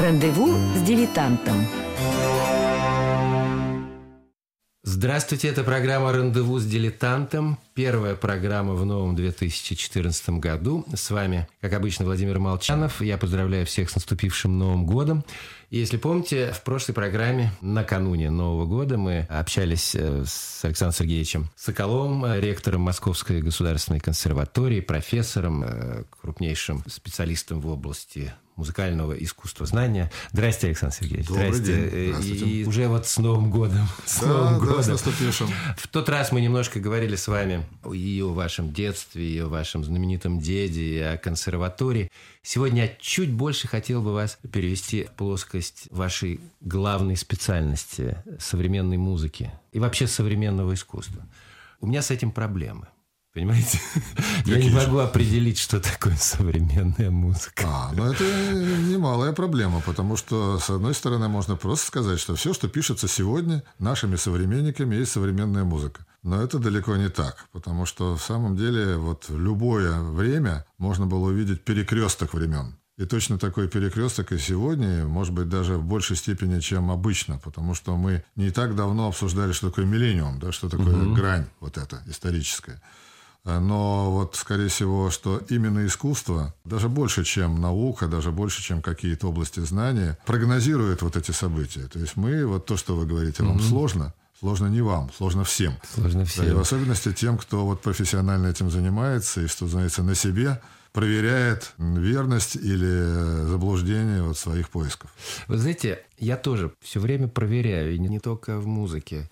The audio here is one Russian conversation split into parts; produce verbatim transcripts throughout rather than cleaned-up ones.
Рандеву с дилетантом. Здравствуйте, это программа «Рандеву с дилетантом». Первая программа в новом две тысячи четырнадцатом году. С вами, как обычно, Владимир Молчанов. Я поздравляю всех с наступившим Новым годом. И если помните, в прошлой программе, накануне Нового года, мы общались с Александром Сергеевичем Соколовым, ректором Московской государственной консерватории, профессором, крупнейшим специалистом в области музыкального искусствознания. Здрасте, Александр Сергеевич. Добрый Здрасте. день. Здравствуйте. И уже вот с Новым годом. С да, Новым да, годом. с наступившим. В тот раз мы немножко говорили с вами и о вашем детстве, и о вашем знаменитом деде, и о консерватории. Сегодня я чуть больше хотел бы вас перевести в плоскость вашей главной специальности современной музыки и вообще современного искусства. У меня с этим проблемы. Понимаете? Я не могу определить, что такое современная музыка. А, ну это немалая проблема, потому что, с одной стороны, можно просто сказать, что все, что пишется сегодня нашими современниками, есть современная музыка. Но это далеко не так, потому что, в самом деле, вот в любое время можно было увидеть перекресток времен. И точно такой перекресток и сегодня, может быть, даже в большей степени, чем обычно, потому что мы не так давно обсуждали, что такое миллениум, да, что такое угу. грань вот эта историческая. Но вот, скорее всего, что именно искусство, даже больше, чем наука, даже больше, чем какие-то области знания, прогнозирует вот эти события. То есть мы, вот то, что вы говорите, вам mm-hmm. сложно, сложно не вам, сложно всем. Сложно всем. Да, и в особенности тем, кто вот профессионально этим занимается и, что называется, на себе проверяет верность или заблуждение вот своих поисков. Вы знаете, я тоже все время проверяю, и не только в музыке.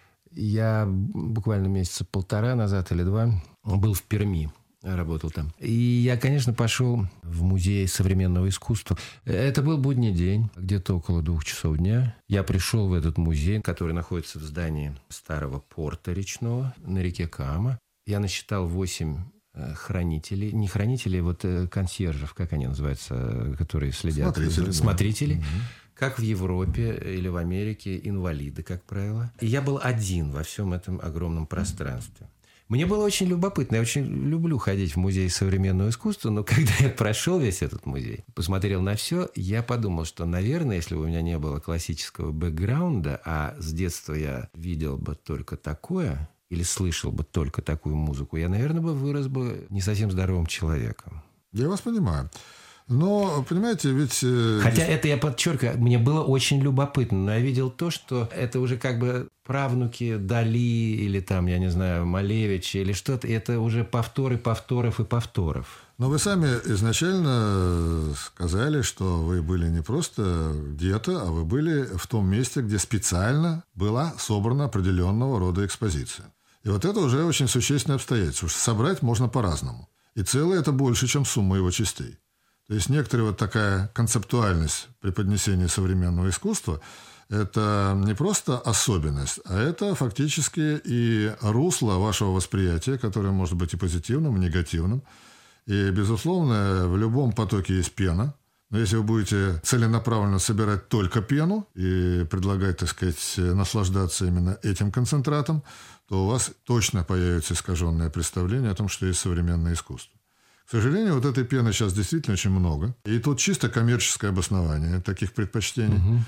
Я буквально месяца полтора назад или два был в Перми, работал там. И я, конечно, пошел в музей современного искусства. Это был будний день, где-то около двух часов дня. Я пришел в этот музей, который находится в здании старого порта речного на реке Каама. Я насчитал восемь хранителей, не хранителей, вот консьержев, как они называются, которые следят. Смотрители. Смотрители. Угу. Как в Европе или в Америке, инвалиды, как правило. И я был один во всем этом огромном пространстве. Мне было очень любопытно. Я очень люблю ходить в музей современного искусства, но когда я прошел весь этот музей, посмотрел на все, я подумал, что, наверное, если бы у меня не было классического бэкграунда, а с детства я видел бы только такое или слышал бы только такую музыку, я, наверное, бы вырос бы не совсем здоровым человеком. Я вас понимаю. Но, понимаете, ведь... Хотя это, я подчеркиваю, мне было очень любопытно, но я видел то, что это уже как бы правнуки Дали или там, я не знаю, Малевича или что-то, это уже повторы повторов и повторов. Но вы сами изначально сказали, что вы были не просто где-то, а вы были в том месте, где специально была собрана определенного рода экспозиция. И вот это уже очень существенное обстоятельство, что собрать можно по-разному. И целое это больше, чем сумма его частей. То есть некоторая вот такая концептуальность преподнесения современного искусства – это не просто особенность, а это фактически и русло вашего восприятия, которое может быть и позитивным, и негативным. И, безусловно, в любом потоке есть пена. Но если вы будете целенаправленно собирать только пену и предлагать, так сказать, наслаждаться именно этим концентратом, то у вас точно появится искаженное представление о том, что есть современное искусство. К сожалению, вот этой пены сейчас действительно очень много. И тут чисто коммерческое обоснование таких предпочтений. Угу.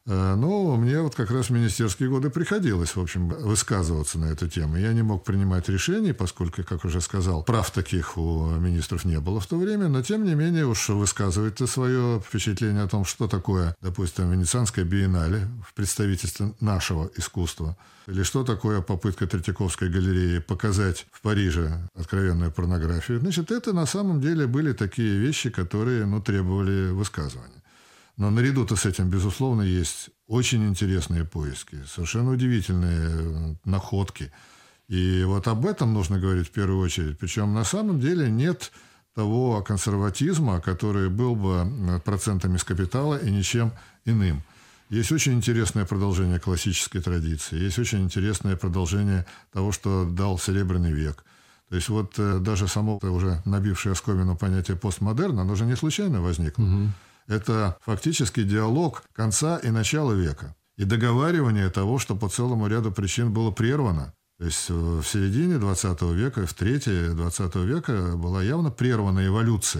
Но мне вот как раз в министерские годы приходилось, в общем, высказываться на эту тему. Я не мог принимать решений, поскольку, как уже сказал, прав таких у министров не было в то время. Но, тем не менее, уж высказывать свое впечатление о том, что такое, допустим, Венецианская биеннале в представительстве нашего искусства, или что такое попытка Третьяковской галереи показать в Париже откровенную порнографию. Значит, это на самом деле были такие вещи, которые, ну, требовали высказывания. Но наряду-то с этим, безусловно, есть очень интересные поиски, совершенно удивительные находки. И вот об этом нужно говорить в первую очередь. Причем на самом деле нет того консерватизма, который был бы процентами с капитала и ничем иным. Есть очень интересное продолжение классической традиции, есть очень интересное продолжение того, что дал Серебряный век. То есть вот даже само уже набившее оскомину понятие постмодерна, оно же не случайно возникло. Угу. Это фактически диалог конца и начала века. И договаривание того, что по целому ряду причин было прервано. То есть в середине двадцатого века, в трети двадцатого века была явно прервана эволюция.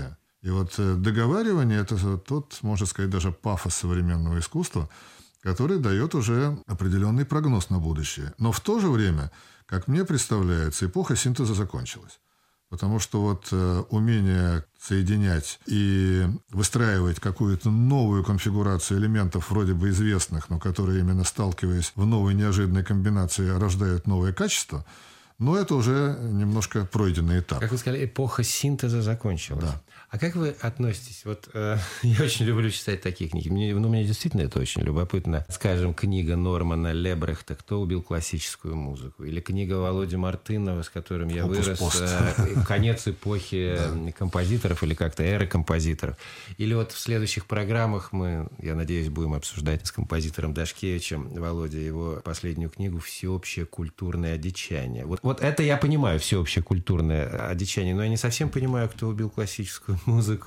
И вот договаривание – это тот, можно сказать, даже пафос современного искусства, который дает уже определенный прогноз на будущее. Но в то же время, как мне представляется, эпоха синтеза закончилась. Потому что вот э, умение соединять и выстраивать какую-то новую конфигурацию элементов, вроде бы известных, но которые, именно сталкиваясь в новой неожиданной комбинации, рождают новые качества, но это уже немножко пройденный этап. Как вы сказали, эпоха синтеза закончилась. Да. А как вы относитесь? Вот э, я очень люблю читать такие книги. Мне, ну, мне действительно это очень любопытно. Скажем, книга Нормана Лебрехта «Кто убил классическую музыку?» или книга Володи Мартынова, с которым я Опус вырос, пост. э, «Конец эпохи композиторов» или как-то «Эры композиторов». Или вот в следующих программах мы, я надеюсь, будем обсуждать с композитором Дашкевичем Володя его последнюю книгу «Всеобщее культурное одичание». Вот, вот это я понимаю, всеобщее культурное одичание, но я не совсем понимаю, кто убил классическую музыку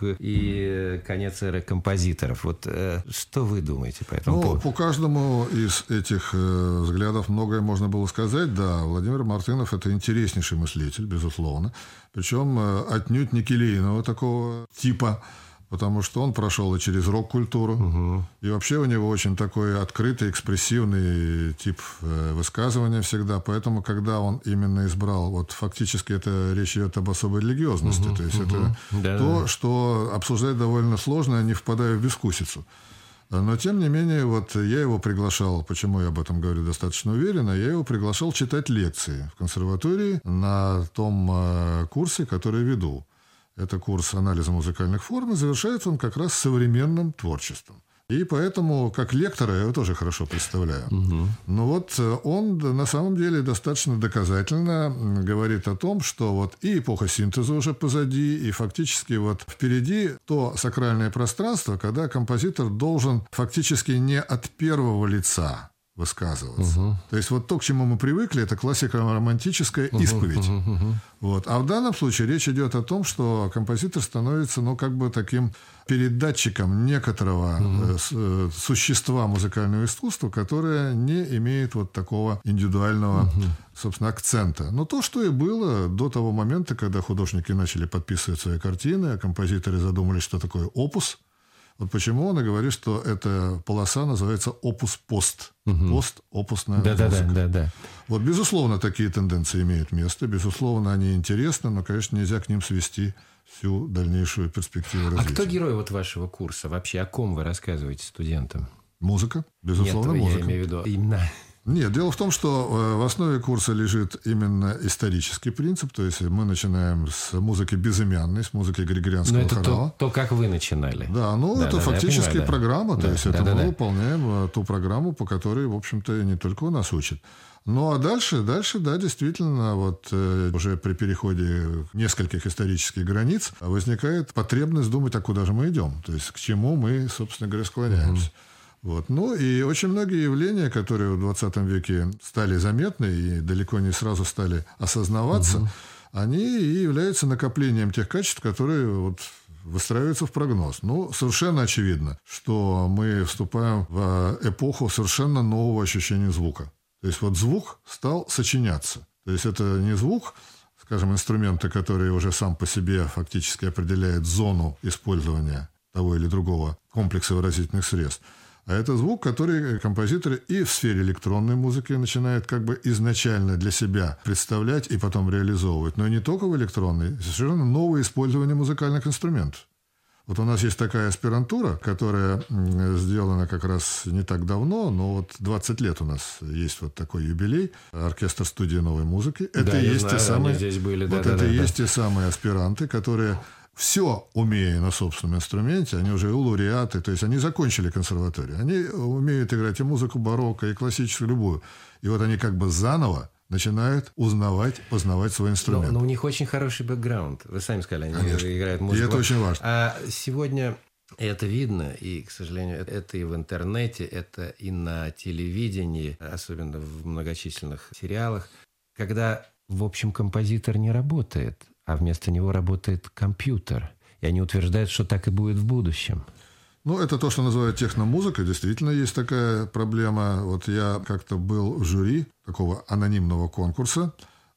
и конец эры композиторов. Вот э, что вы думаете по этому ну, поводу? По каждому из этих э, взглядов многое можно было сказать. Да, Владимир Мартынов – это интереснейший мыслитель, безусловно. Причем э, отнюдь не келейного такого типа, потому что он прошел и через рок-культуру. Угу. И вообще у него очень такой открытый, экспрессивный тип э, высказывания всегда. Поэтому, когда он именно избрал, вот фактически это речь идет об особой религиозности. Угу, то есть угу. это да, то, да. что обсуждать довольно сложно, не впадая в бескусицу. Но, тем не менее, вот я его приглашал, почему я об этом говорю достаточно уверенно, я его приглашал читать лекции в консерватории на том э, курсе, который веду. Это курс анализа музыкальных форм, и завершается он как раз современным творчеством. И поэтому, как лектора, я его тоже хорошо представляю. Угу. Но вот он на самом деле достаточно доказательно говорит о том, что вот и эпоха синтеза уже позади, и фактически вот впереди то сакральное пространство, когда композитор должен фактически не от первого лица высказываться. Угу. То есть вот то, к чему мы привыкли, это классико-романтическая угу, исповедь. Угу, угу. Вот. А в данном случае речь идет о том, что композитор становится, ну, как бы таким передатчиком некоторого угу. э, существа музыкального искусства, которое не имеет вот такого индивидуального, угу. собственно, акцента. Но то, что и было до того момента, когда художники начали подписывать свои картины, а композиторы задумались, что такое опус. Вот почему он и говорит, что эта полоса называется опус-пост. Угу. Пост, опусная да, музыка. Да, да, да. Вот, безусловно, такие тенденции имеют место. Безусловно, они интересны, но, конечно, нельзя к ним свести всю дальнейшую перспективу развития. А кто герой вот вашего курса? Вообще, о ком вы рассказываете студентам? Музыка. Безусловно, Нет, музыка. Я имею в виду именно... Нет, дело в том, что в основе курса лежит именно исторический принцип. То есть мы начинаем с музыки безымянной, с музыки григорианского это хорала. То, то, как вы начинали. Да, ну да, это да, фактически понимаю, программа. Да. То есть да, это да, мы да. выполняем ту программу, по которой, в общем-то, не только у нас учат. Ну, а дальше, дальше, да, действительно, вот э, уже при переходе нескольких исторических границ возникает потребность думать, а куда же мы идем. То есть к чему мы, собственно говоря, склоняемся. Mm-hmm. Вот. Ну, и очень многие явления, которые в двадцатом веке стали заметны и далеко не сразу стали осознаваться, угу. они и являются накоплением тех качеств, которые вот выстраиваются в прогноз. Ну, совершенно очевидно, что мы вступаем в эпоху совершенно нового ощущения звука. То есть вот звук стал сочиняться. То есть это не звук, скажем, инструмента, который уже сам по себе фактически определяет зону использования того или другого комплекса выразительных средств, а это звук, который композиторы и в сфере электронной музыки начинают как бы изначально для себя представлять и потом реализовывать. Но и не только в электронной, совершенно новое использование музыкальных инструментов. Вот у нас есть такая аспирантура, которая сделана как раз не так давно, но вот двадцать лет у нас есть вот такой юбилей. Оркестр студии новой музыки. Это да, и есть знаю, те самые, здесь были, вот да, это да, и да, есть да. те самые аспиранты, которые... Все умея на собственном инструменте, они уже и лауреаты, то есть они закончили консерваторию. Они умеют играть и музыку барокко, и классическую, любую. И вот они как бы заново начинают узнавать, познавать свой инструмент. Но, но у них очень хороший бэкграунд. Вы сами сказали, они Конечно. Играют музыку. И это очень важно. А сегодня это видно, и, к сожалению, это и в интернете, это и на телевидении, особенно в многочисленных сериалах, когда, в общем, композитор не работает, а вместо него работает компьютер. И они утверждают, что так и будет в будущем. Ну, это то, что называют техномузыкой. Действительно, есть такая проблема. Вот я как-то был в жюри такого анонимного конкурса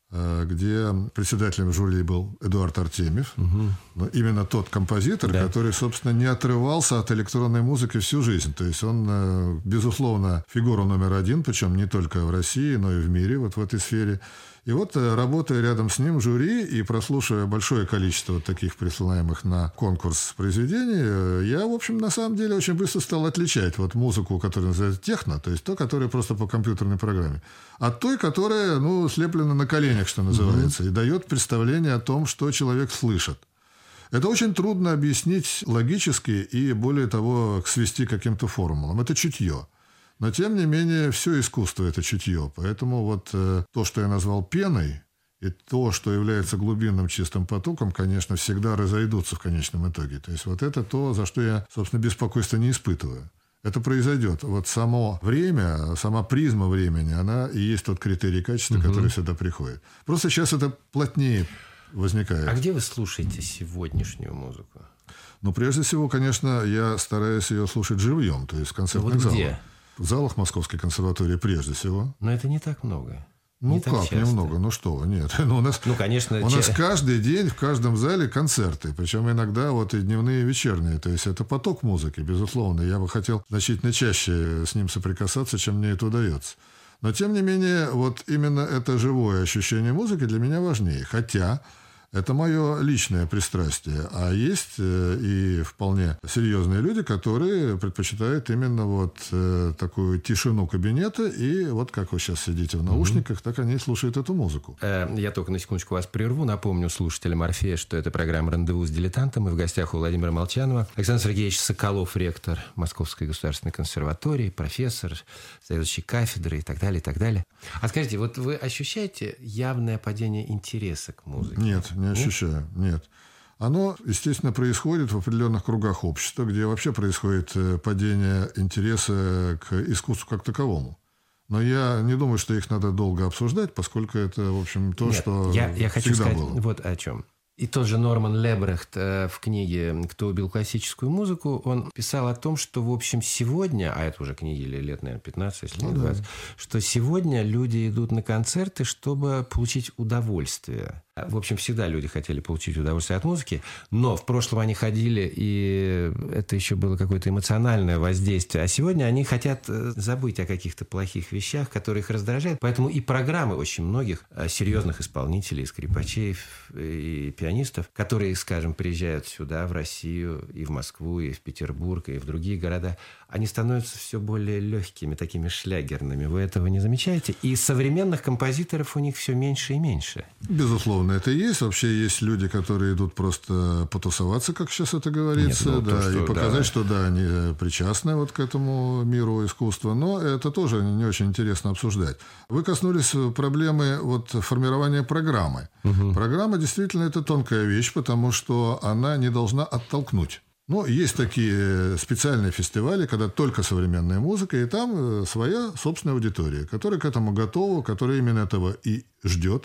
где председателем жюри был Эдуард Артемьев. Угу. Но именно тот композитор, да. который, собственно, не отрывался от электронной музыки всю жизнь. То есть он, безусловно, фигура номер один, причем не только в России, но и в мире вот в этой сфере. И вот, работая рядом с ним в жюри и прослушивая большое количество вот таких присылаемых на конкурс произведений, я, в общем, на самом деле очень быстро стал отличать вот музыку, которая называется техно, то есть то, которая просто по компьютерной программе, от той, которая, ну, слеплена на коленях, что называется, mm-hmm. и дает представление о том, что человек слышит. Это очень трудно объяснить логически и, более того, свести к каким-то формулам. Это чутье. Но, тем не менее, все искусство – это чутье. Поэтому вот э, то, что я назвал пеной, и то, что является глубинным чистым потоком, конечно, всегда разойдутся в конечном итоге. То есть вот это то, за что я, собственно, беспокойства не испытываю. Это произойдет. Вот само время, сама призма времени, она и есть тот критерий качества, угу. который сюда приходит. Просто сейчас это плотнее возникает. А где вы слушаете сегодняшнюю музыку? Ну, прежде всего, конечно, я стараюсь ее слушать живьем, то есть в концертных вот залах. Где? В залах Московской консерватории прежде всего. Но это не так много. Ну, не как немного? Ну, что вы, нет. Ну, у нас, ну, конечно, у нас че... каждый день в каждом зале концерты. Причем иногда вот и дневные, и вечерние. То есть это поток музыки, безусловно. Я бы хотел значительно чаще с ним соприкасаться, чем мне это удается. Но, тем не менее, вот именно это живое ощущение музыки для меня важнее. Хотя... это мое личное пристрастие. А есть э, и вполне серьезные люди, которые предпочитают именно вот э, такую тишину кабинета. И вот как вы сейчас сидите в наушниках, mm-hmm. так они и слушают эту музыку. Я только на секундочку вас прерву. Напомню слушателям Орфея, что это программа «Рандеву с дилетантом». И в гостях у Владимира Молчанова Александр Сергеевич Соколов, ректор Московской государственной консерватории, профессор, заведующий кафедрой и так далее, и так далее. А скажите, вот вы ощущаете явное падение интереса к музыке? Нет, не ощущаю, нет. Оно, естественно, происходит в определенных кругах общества, где вообще происходит падение интереса к искусству как таковому. Но я не думаю, что их надо долго обсуждать, поскольку это, в общем, то, нет, что я, я хочу всегда сказать было. Вот о чем. И тот же Норман Лебрехт в книге «Кто убил классическую музыку», он писал о том, что, в общем, сегодня, а это уже книги лет, наверное, пятнадцать, если не двадцать, ну, да. что сегодня люди идут на концерты, чтобы получить удовольствие. В общем, всегда люди хотели получить удовольствие от музыки, но в прошлом они ходили, и это еще было какое-то эмоциональное воздействие. А сегодня они хотят забыть о каких-то плохих вещах, которые их раздражают. Поэтому и программы очень многих серьезных исполнителей, скрипачей и пианистов, которые, скажем, приезжают сюда, в Россию, и в Москву, и в Петербург, и в другие города, они становятся все более легкими, такими шлягерными. Вы этого не замечаете? И современных композиторов у них все меньше и меньше. Безусловно, это и есть. Вообще есть люди, которые идут просто потусоваться, как сейчас это говорится, Нет, ну, да, то, что, и показать, да. что да, они причастны вот к этому миру искусства. Но это тоже не очень интересно обсуждать. Вы коснулись проблемы вот формирования программы. Угу. Программа действительно это тонкая вещь, потому что она не должна оттолкнуть. Ну, есть такие специальные фестивали, когда только современная музыка, и там своя собственная аудитория, которая к этому готова, которая именно этого и ждет.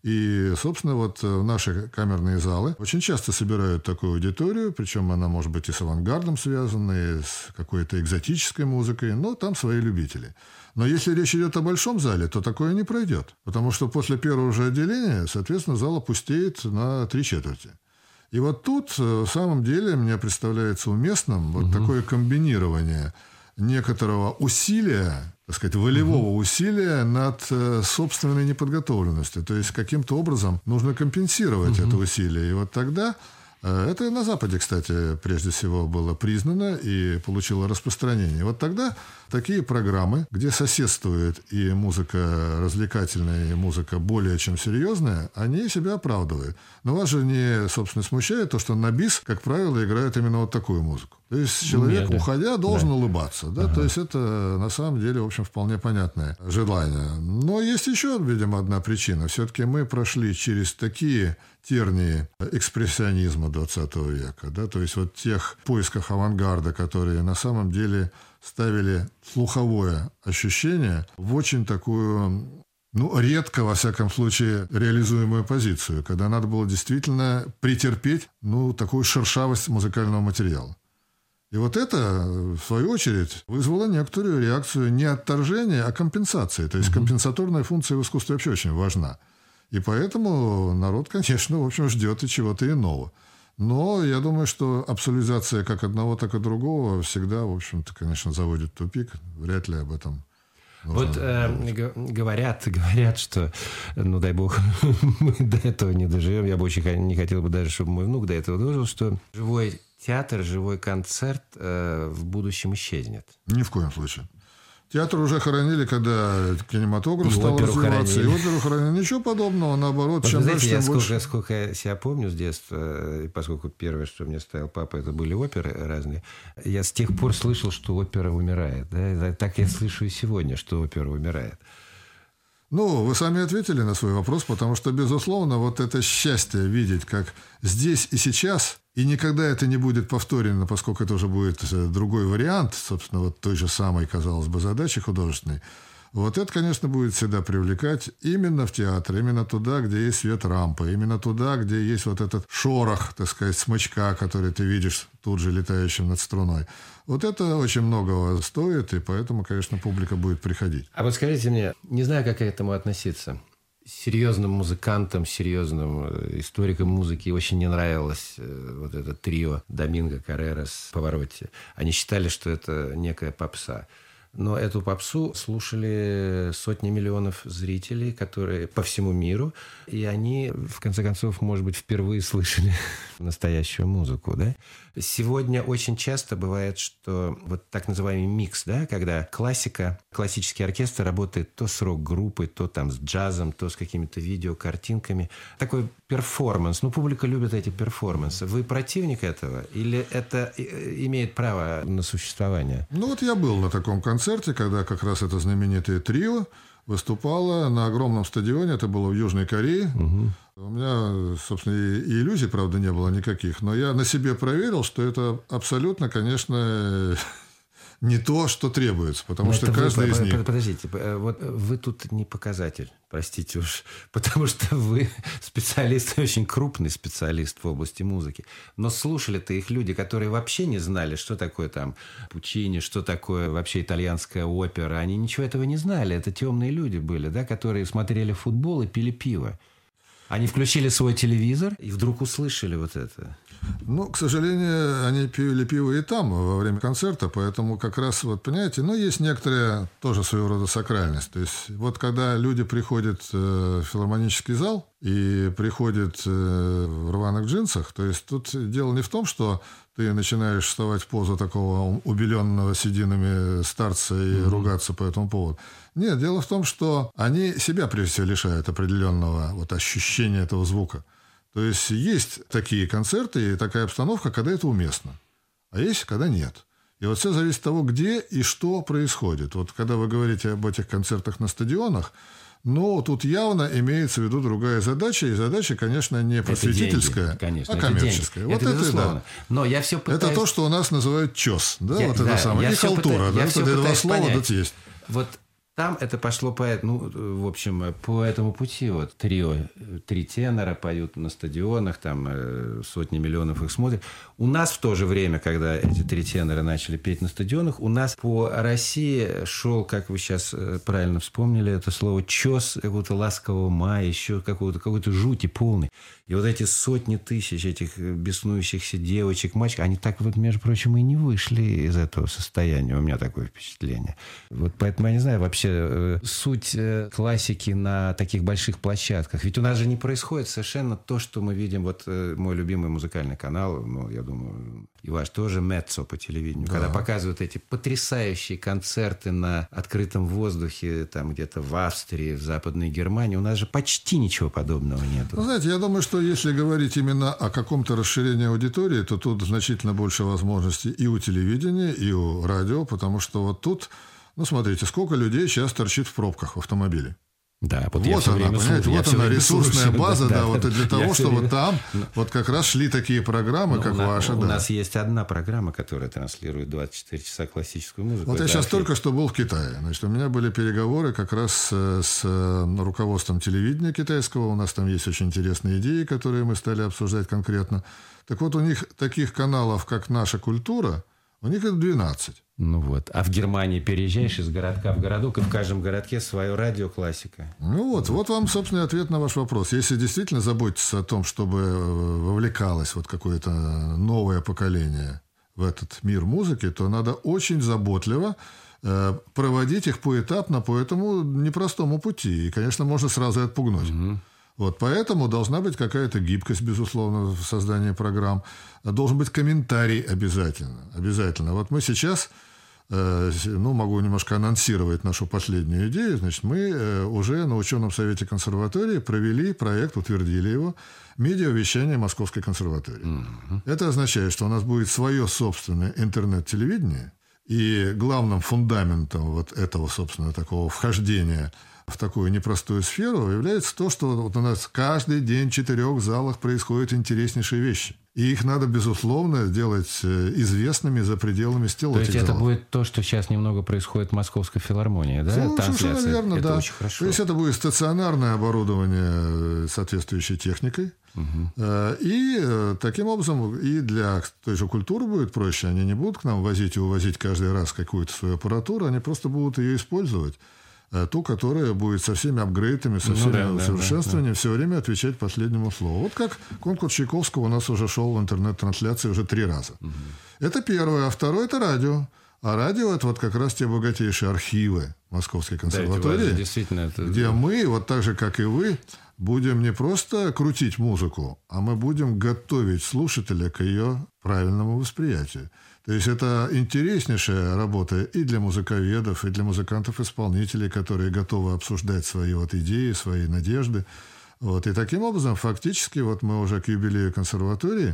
И, собственно, вот наши камерные залы очень часто собирают такую аудиторию, причем она может быть и с авангардом связана, и с какой-то экзотической музыкой, но там свои любители. Но если речь идет о большом зале, то такое не пройдет, потому что после первого же отделения, соответственно, зал опустеет на три четверти. И вот тут, в самом деле, мне представляется уместным вот угу. такое комбинирование некоторого усилия, так сказать, волевого угу. усилия над собственной неподготовленностью. То есть, каким-то образом нужно компенсировать угу. это усилие. И вот тогда... Это на Западе, кстати, прежде всего было признано и получило распространение. Вот тогда такие программы, где соседствует и музыка развлекательная, и музыка более чем серьезная, они себя оправдывают. Но вас же не, собственно, смущает то, что на бис, как правило, играет именно вот такую музыку. То есть человек, Нет, уходя, должен да. улыбаться. Да? Ага. То есть это, на самом деле, в общем, вполне понятное желание. Но есть еще, видимо, одна причина. Все-таки мы прошли через такие тернии экспрессионизма двадцатого века. Да? То есть вот тех поисках авангарда, которые на самом деле ставили слуховое ощущение в очень такую... Ну, редко, во всяком случае, реализуемую позицию, когда надо было действительно претерпеть, ну, такую шершавость музыкального материала. И вот это, в свою очередь, вызвало некоторую реакцию не отторжения, а компенсации. То есть, mm-hmm. компенсаторная функция в искусстве вообще очень важна. И поэтому народ, конечно, в общем, ждет и чего-то иного. Но я думаю, что абсолютизация как одного, так и другого всегда, в общем-то, конечно, заводит в тупик. Вряд ли об этом нужно Вот э, г- говорят, говорят, что, ну, дай бог, мы до этого не доживем. Я бы очень не хотел бы даже, чтобы мой внук до этого дожил, что живой театр, живой концерт э, в будущем исчезнет. Ни в коем случае. Театр уже хоронили, когда кинематограф И стал оперу развиваться. хоронили. И оперу хоронили. Ничего подобного, наоборот. Вот, Чем вы знаете, дальше, я тем сколько, больше. сколько я себя помню с детства, и поскольку первое, что мне ставил папа, это были оперы разные, я с тех пор слышал, что опера умирает. Да? Так я слышу и сегодня, что опера умирает. Ну, вы сами ответили на свой вопрос, потому что, безусловно, вот это счастье видеть, как здесь и сейчас, и никогда это не будет повторено, поскольку это уже будет другой вариант, собственно, вот той же самой, казалось бы, задачи художественной. Вот это, конечно, будет всегда привлекать именно в театр, именно туда, где есть свет рампы, именно туда, где есть вот этот шорох, так сказать, смычка, который ты видишь тут же летающим над струной. Вот это очень многого стоит, и поэтому, конечно, публика будет приходить. А вот скажите мне, не знаю, как к этому относиться. Серьезным музыкантам, серьезным историкам музыки очень не нравилось вот это трио Доминго, Каррерас, Паваротти. Они считали, что это некая попса. Но эту попсу слушали сотни миллионов зрителей, которые по всему миру, и они, в конце концов, может быть, впервые слышали настоящую музыку, да? Сегодня очень часто бывает, что вот так называемый микс, да, когда классика, классический оркестр работает то с рок-группой, то там с джазом, то с какими-то видеокартинками. Такой перформанс. Ну, публика любит эти перформансы. Вы противник этого? Или это имеет право на существование? Ну, вот я был на таком концерте, когда как раз это знаменитое трио выступало на огромном стадионе. Это было в Южной Корее. Угу. У меня, собственно, и, и иллюзий, правда, не было никаких. Но я на себе проверил, что это абсолютно, конечно, не то, что требуется. Потому но что каждый вы, из них... Подождите, вот вы тут не показатель, простите уж. Потому что вы специалист, очень крупный специалист в области музыки. Но слушали-то их люди, которые вообще не знали, что такое там Пучини, что такое вообще итальянская опера. Они ничего этого не знали. Это темные люди были, да, которые смотрели футбол и пили пиво. Они включили свой телевизор и вдруг услышали вот это. Ну, к сожалению, они пили пиво и там во время концерта, поэтому как раз, вот понимаете, ну, есть некоторая тоже своего рода сакральность. То есть вот когда люди приходят в филармонический зал и приходят в рваных джинсах, то есть тут дело не в том, что ты начинаешь вставать в позу такого убеленного сединами старца и mm-hmm. ругаться по этому поводу. Нет, дело в том, что они себя прежде всего лишают определенного вот ощущения этого звука. То есть есть такие концерты и такая обстановка, когда это уместно, а есть, когда нет. И вот все зависит от того, где и что происходит. Вот когда вы говорите об этих концертах на стадионах, но тут явно имеется в виду другая задача, и задача, конечно, не просветительская, деньги, конечно, а коммерческая. Это, вот это, это, безусловно. да. Но я все пытаюсь... Это то, что у нас называют чес, да, я, вот да, это самое, и халтура, пытаюсь, да, это два слова понять. тут есть. Вот там это пошло по, ну, в общем, по этому пути. Вот трио, три тенора поют на стадионах, там э, сотни миллионов их смотрят. У нас в то же время, когда эти три тенора начали петь на стадионах, у нас по России шел, как вы сейчас правильно вспомнили это слово, чес какого-то ласкового мая, еще какого-то, какой-то жути полный. И вот эти сотни тысяч этих беснующихся девочек, мальчиков, они так вот, между прочим, и не вышли из этого состояния. У меня такое впечатление. Вот поэтому я не знаю вообще э, суть э, классики на таких больших площадках. Ведь у нас же не происходит совершенно то, что мы видим. Вот э, мой любимый музыкальный канал, ну, я думаю, и ваш тоже, Меццо по телевидению, да. Когда показывают эти потрясающие концерты на открытом воздухе, там где-то в Австрии, в Западной Германии, у нас же почти ничего подобного нет. Ну, знаете, я думаю, что если говорить именно о каком-то расширении аудитории, то тут значительно больше возможностей и у телевидения, и у радио, потому что вот тут, ну, смотрите, сколько людей сейчас торчит в пробках в автомобиле. Да, вот, вот она, понимаете, слушаю, вот она, ресурсная слушаю, база, да, да, да, вот да, и для того, чтобы время... там вот как раз шли такие программы, Но как у нас, ваша. У да. нас есть одна программа, которая транслирует двадцать четыре часа классическую музыку. Вот Это я сейчас архив. только что был в Китае. Значит, у меня были переговоры как раз с руководством телевидения китайского. У нас там есть очень интересные идеи, которые мы стали обсуждать конкретно. Так вот, у них таких каналов, как «Наша культура», у них это двенадцать. Ну вот. А в Германии переезжаешь из городка в городок, и в каждом городке свое радио классика. Ну вот, вот вам, собственно, ответ на ваш вопрос. Если действительно заботиться о том, чтобы вовлекалось вот какое-то новое поколение в этот мир музыки, то надо очень заботливо э, проводить их поэтапно по этому непростому пути. И, конечно, можно сразу отпугнуть. Угу. Вот, поэтому должна быть какая-то гибкость, безусловно, в создании программ. Должен быть комментарий обязательно. Обязательно. Вот мы сейчас, э, ну, могу немножко анонсировать нашу последнюю идею. Значит, мы э, уже на ученом совете консерватории провели проект, утвердили его, медиавещание Московской консерватории. Mm-hmm. Это означает, что у нас будет свое собственное интернет-телевидение, и главным фундаментом вот этого, собственно, такого вхождения в такую непростую сферу является то, что вот у нас каждый день в четырех залах происходят интереснейшие вещи. И их надо, безусловно, делать известными за пределами стен. То есть это залов. Будет то, что сейчас немного происходит в Московской филармонии, да? Ну, совершенно верно, это да. Очень хорошо. То есть это будет стационарное оборудование соответствующей техникой. Угу. И таким образом и для той же культуры будет проще. Они не будут к нам возить и увозить каждый раз какую-то свою аппаратуру, они просто будут ее использовать. Ту, которая будет со всеми апгрейдами, со всеми ну, да, усовершенствованиями, да, да. все время отвечать последнему слову. Вот как конкурс Чайковского у нас уже шел в интернет-трансляции уже три раза. Угу. Это первое. А второе – это радио. А радио – это вот как раз те богатейшие архивы Московской консерватории, да, действительно это... где мы, вот так же, как и вы, будем не просто крутить музыку, а мы будем готовить слушателя к ее правильному восприятию. То есть это интереснейшая работа и для музыковедов, и для музыкантов-исполнителей, которые готовы обсуждать свои вот идеи, свои надежды. Вот. И таким образом, фактически, вот мы уже к юбилею консерватории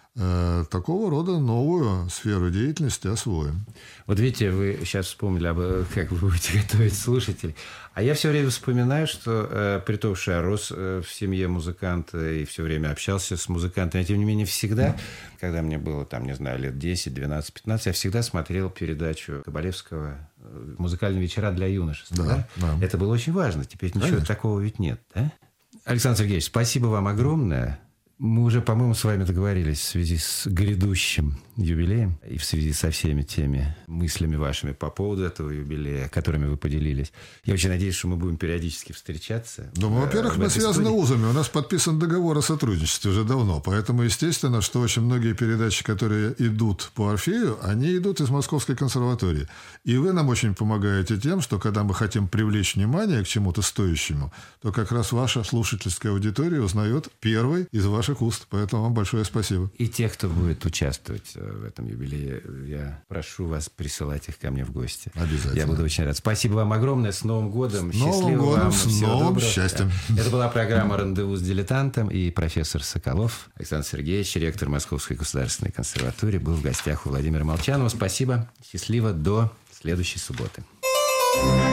э, такого рода новую сферу деятельности освоим. Вот видите, вы сейчас вспомнили, об, как вы будете готовить слушателей. А я все время вспоминаю, что э, при том, что я рос э, в семье музыканта и все время общался с музыкантами, тем не менее всегда, когда мне было, там, не знаю, лет десять, двенадцать, пятнадцать, я всегда смотрел передачу Кабалевского «Музыкальные вечера для юношества». Да, да? Да. Это было очень важно. Теперь ничего Конечно. Такого ведь нет. Да? Александр Сергеевич, спасибо вам огромное. Мы уже, по-моему, с вами договорились в связи с грядущим юбилеем и в связи со всеми теми мыслями вашими по поводу этого юбилея, которыми вы поделились. Я очень надеюсь, что мы будем периодически встречаться. Ну, во-первых, мы связаны узами. У нас подписан договор о сотрудничестве уже давно. Поэтому, естественно, что очень многие передачи, которые идут по Орфею, они идут из Московской консерватории. И вы нам очень помогаете тем, что когда мы хотим привлечь внимание к чему-то стоящему, то как раз ваша слушательская аудитория узнает первой из ваших уст. Поэтому вам большое спасибо. И тех, кто будет участвовать в этом юбилее, я прошу вас присылать их ко мне в гости. Обязательно. Я буду очень рад. Спасибо вам огромное. С Новым годом. С Новым годом. Вам. С Всего новым доброго. Счастьем. Это была программа «Рандеву с дилетантом». И профессор Соколов Александр Сергеевич, ректор Московской государственной консерватории, был в гостях у Владимира Молчанова. Спасибо. Счастливо. До следующей субботы.